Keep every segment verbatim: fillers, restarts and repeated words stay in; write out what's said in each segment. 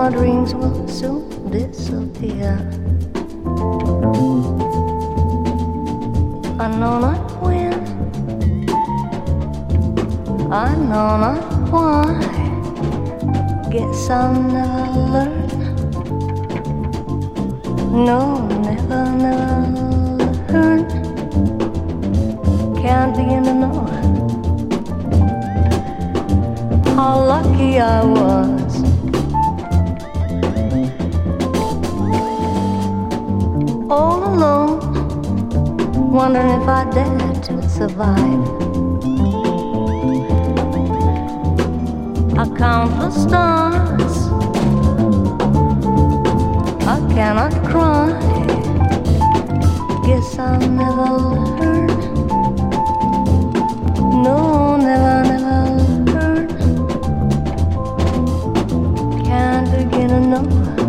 my dreams will soon disappear. I know not when, I know not why. Guess I'll never learn. No, never, never learn. Can't begin to know how lucky I was. All alone, wondering if I dare to survive. I count the stars, I cannot cry. Guess I'll never learn. No, never, never learn. Can't begin to know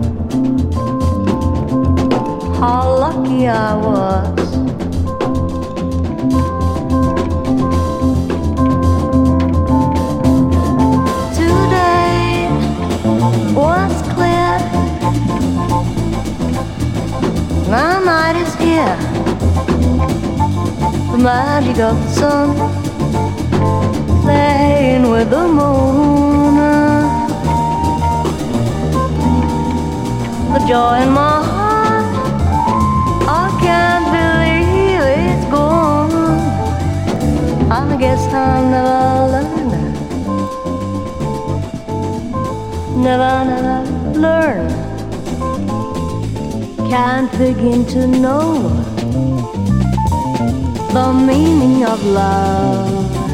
how lucky I was. Today was clear, my night is here. The magic of the sun playing with the moon. The joy in my heart, I can't believe it's gone. I guess I'll never learn. Never, never learn. Can't begin to know the meaning of love.